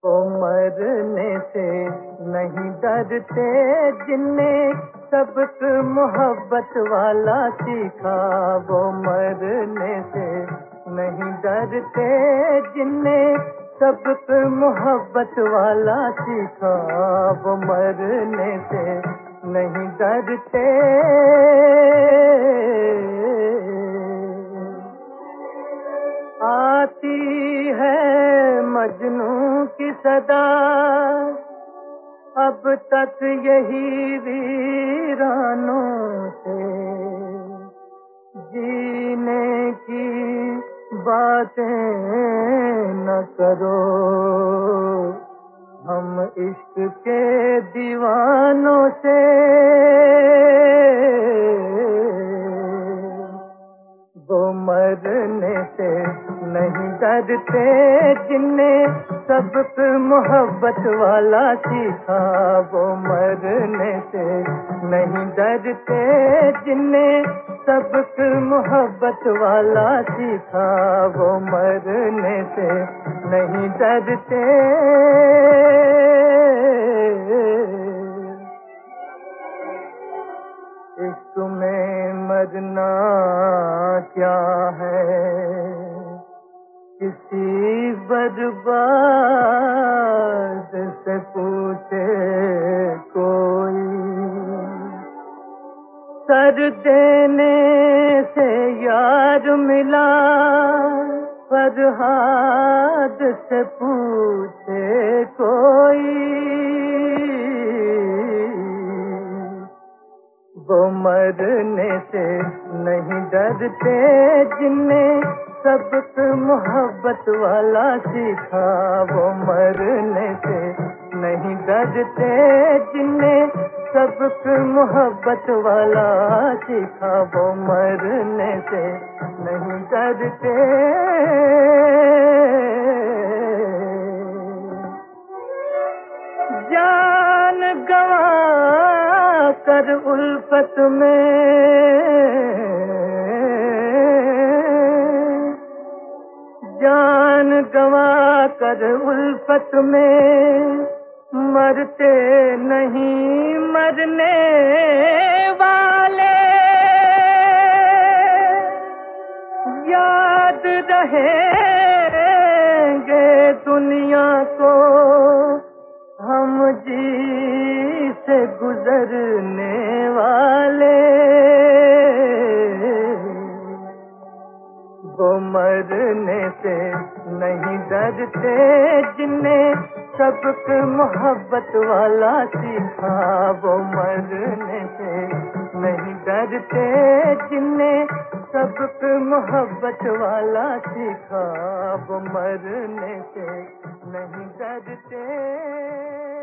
वो मरने से नहीं डरते जिनने सबक मोहब्बत वाला सीखा। वो मरने से नहीं डरते जिनने सबक मोहब्बत वाला सीखा। वो मरने से नहीं डरते। आती है मजनू की सदा, अब तक यही वीरानों से जीने की बातें न करो। हम इश्क के दीवानों से वो मरने से नहीं डरते जिनने सबक मोहब्बत वाला सीखा। वो मरने से नहीं डरते जिनने सबक मोहब्बत वाला सीखा। वो मरने से नहीं डरते। इश्क में मरना क्या है, किसी बर्बाद से पूछे कोई। सर देने से यार मिला, फरहाद से पूछे कोई। वो मरने से नहीं डरते जिनने सबक मोहब्बत वाला सीखा। वो मरने से नहीं डरते जिनने सबक मोहब्बत वाला सीखा। वो मरने से नहीं डरते। जान गवा कर उल्फत में, जान गवा कर उल्फत में मरते नहीं मरने वाले। याद रहेंगे दुनिया को हम जी से गुजरने वाले। वो मरने से नहीं डरते जिनने सबक मोहब्बत वाला सीखा। वो मरने से नहीं डरते जिनने सबक मोहब्बत वाला सीखा। वो मरने से नहीं डरते।